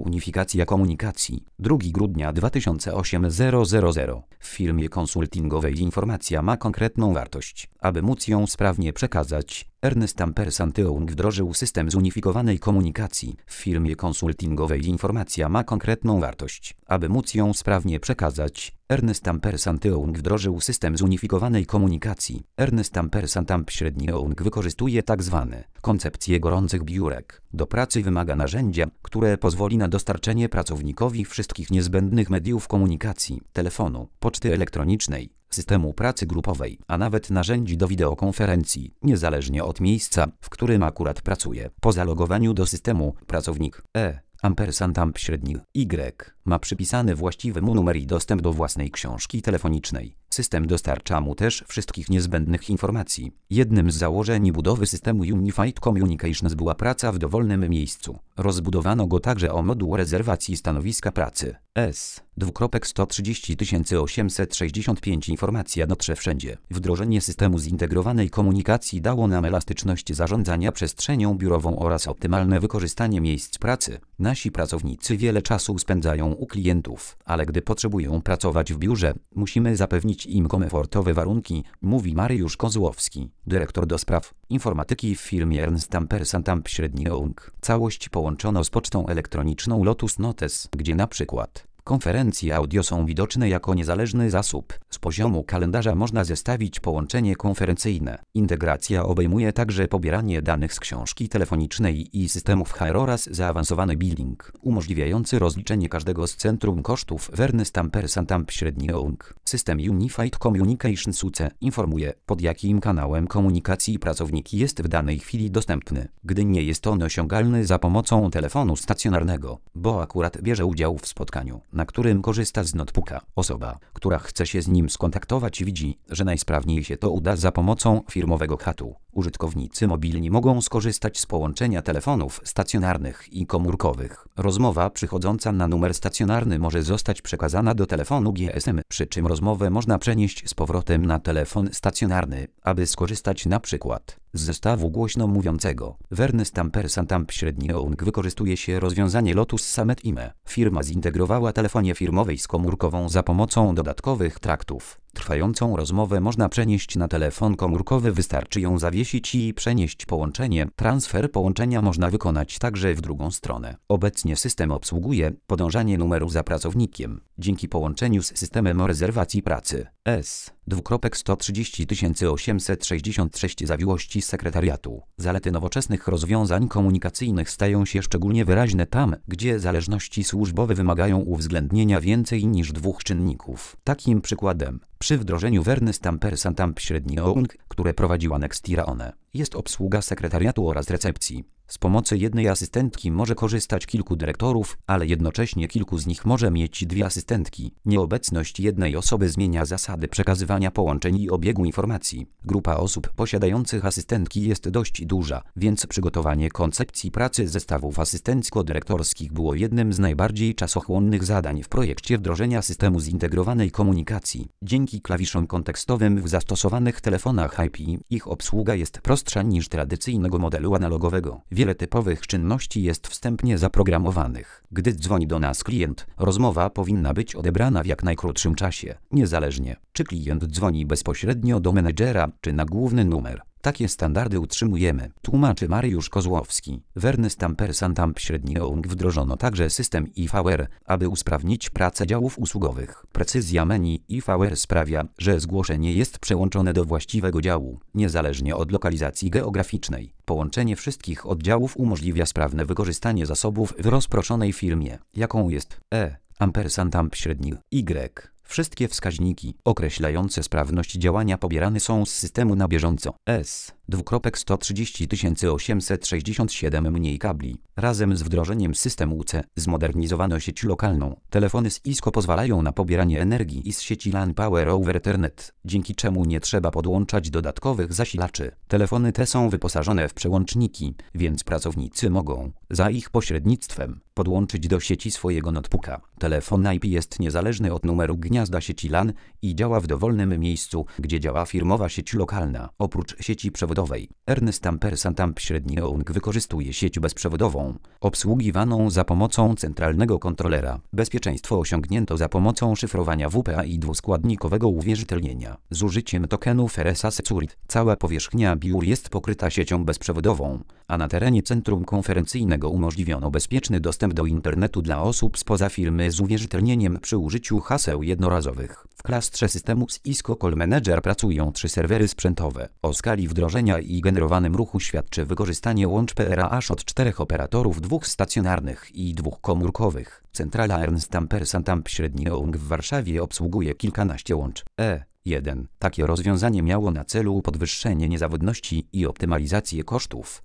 Unifikacja komunikacji. 2 grudnia 2008 W firmie konsultingowej informacja ma konkretną wartość. Aby móc ją sprawnie przekazać, Ernst & Young wdrożył system zunifikowanej komunikacji. W firmie konsultingowej informacja ma konkretną wartość. Aby móc ją sprawnie przekazać, Ernst & Young wdrożył system zunifikowanej komunikacji. Ernst & Young wykorzystuje tzw. koncepcję gorących biurek. Do pracy wymaga narzędzia, które pozwoli na dostarczenie pracownikowi wszystkich niezbędnych mediów komunikacji, telefonu, poczty elektronicznej, systemu pracy grupowej, a nawet narzędzi do wideokonferencji, niezależnie od miejsca, w którym akurat pracuje. Po zalogowaniu do systemu, pracownik Y ma przypisany właściwy mu numer i dostęp do własnej książki telefonicznej. System dostarcza mu też wszystkich niezbędnych informacji. Jednym z założeń budowy systemu Unified Communications była praca w dowolnym miejscu. Rozbudowano go także o moduł rezerwacji stanowiska pracy. S. Informacja dotrze wszędzie. Wdrożenie systemu zintegrowanej komunikacji dało nam elastyczność zarządzania przestrzenią biurową oraz optymalne wykorzystanie miejsc pracy. Nasi pracownicy wiele czasu spędzają u klientów, ale gdy potrzebują pracować w biurze, musimy zapewnić im komfortowe warunki, mówi Mariusz Kozłowski, dyrektor do spraw informatyki w firmie Ernst & Young. Całość połączono z pocztą elektroniczną Lotus Notes, gdzie na przykład konferencje audio są widoczne jako niezależny zasób. Z poziomu kalendarza można zestawić połączenie konferencyjne. Integracja obejmuje także pobieranie danych z książki telefonicznej i systemów HR oraz zaawansowany billing, umożliwiający rozliczenie każdego z centrum kosztów w Ernst & Young. System Unified Communications UC informuje, pod jakim kanałem komunikacji pracownik jest w danej chwili dostępny, gdy nie jest on osiągalny za pomocą telefonu stacjonarnego, bo akurat bierze udział w spotkaniu, na którym korzysta z notebooka. Osoba, która chce się z nim skontaktować, widzi, że najsprawniej się to uda za pomocą firmowego chatu. Użytkownicy mobilni mogą skorzystać z połączenia telefonów stacjonarnych i komórkowych. Rozmowa przychodząca na numer stacjonarny może zostać przekazana do telefonu GSM, przy czym rozmowę można przenieść z powrotem na telefon stacjonarny, aby skorzystać na przykład z zestawu głośno mówiącego. W Ernst & Young wykorzystuje się rozwiązanie Lotus Summit IME. Firma zintegrowała telefonię firmowej z komórkową za pomocą dodatkowych traktów. Trwającą rozmowę można przenieść na telefon komórkowy, wystarczy ją zawiesić i przenieść połączenie. Transfer połączenia można wykonać także w drugą stronę. Obecnie system obsługuje podążanie numeru za pracownikiem. Dzięki połączeniu z systemem rezerwacji pracy S. 866 zawiłości sekretariatu. Zalety nowoczesnych rozwiązań komunikacyjnych stają się szczególnie wyraźne tam, gdzie zależności służbowe wymagają uwzględnienia więcej niż dwóch czynników. Takim przykładem przy wdrożeniu w Ernst & Young, które prowadziła Nextira One, jest obsługa sekretariatu oraz recepcji. Z pomocy jednej asystentki może korzystać kilku dyrektorów, ale jednocześnie kilku z nich może mieć dwie asystentki. Nieobecność jednej osoby zmienia zasady przekazywania połączeń i obiegu informacji. Grupa osób posiadających asystentki jest dość duża, więc przygotowanie koncepcji pracy zestawów asystencko-dyrektorskich było jednym z najbardziej czasochłonnych zadań w projekcie wdrożenia systemu zintegrowanej komunikacji. Dzięki klawiszom kontekstowym w zastosowanych telefonach IP, ich obsługa jest prostsza niż tradycyjnego modelu analogowego. Wiele typowych czynności jest wstępnie zaprogramowanych. Gdy dzwoni do nas klient, rozmowa powinna być odebrana w jak najkrótszym czasie, niezależnie, czy klient dzwoni bezpośrednio do menedżera, czy na główny numer. Takie standardy utrzymujemy, tłumaczy Mariusz Kozłowski. W Ernst & Young wdrożono także system IVR, aby usprawnić pracę działów usługowych. Precyzja menu IVR sprawia, że zgłoszenie jest przełączone do właściwego działu, niezależnie od lokalizacji geograficznej. Połączenie wszystkich oddziałów umożliwia sprawne wykorzystanie zasobów w rozproszonej firmie, jaką jest Y. Wszystkie wskaźniki określające sprawność działania pobierane są z systemu na bieżąco. S. 867 mniej kabli. Razem z wdrożeniem systemu UC zmodernizowano sieć lokalną. Telefony z ISCO pozwalają na pobieranie energii i z sieci LAN Power over Ethernet, dzięki czemu nie trzeba podłączać dodatkowych zasilaczy. Telefony te są wyposażone w przełączniki, więc pracownicy mogą, za ich pośrednictwem, podłączyć do sieci swojego notebooka. Telefon IP jest niezależny od numeru gniazda sieci LAN i działa w dowolnym miejscu, gdzie działa firmowa sieć lokalna. Oprócz sieci przewodowej bezprzewodowej. Ernst Ampersand średni OUNG wykorzystuje sieć bezprzewodową, obsługiwaną za pomocą centralnego kontrolera. Bezpieczeństwo osiągnięto za pomocą szyfrowania WPA i dwuskładnikowego uwierzytelnienia. Z użyciem tokenów RSA Secured. Cała powierzchnia biur jest pokryta siecią bezprzewodową, a na terenie centrum konferencyjnego umożliwiono bezpieczny dostęp do internetu dla osób spoza firmy z uwierzytelnieniem przy użyciu haseł jednorazowych. W klastrze systemu Cisco Call Manager pracują 3 serwery sprzętowe. O skali wdrożenia i generowanym ruchu świadczy wykorzystanie łącz PRA aż od 4 operatorów, 2 stacjonarnych i 2 komórkowych. Centrala Ernst Ampersand średni OUNG w Warszawie obsługuje kilkanaście łącz. 1. Takie rozwiązanie miało na celu podwyższenie niezawodności i optymalizację kosztów.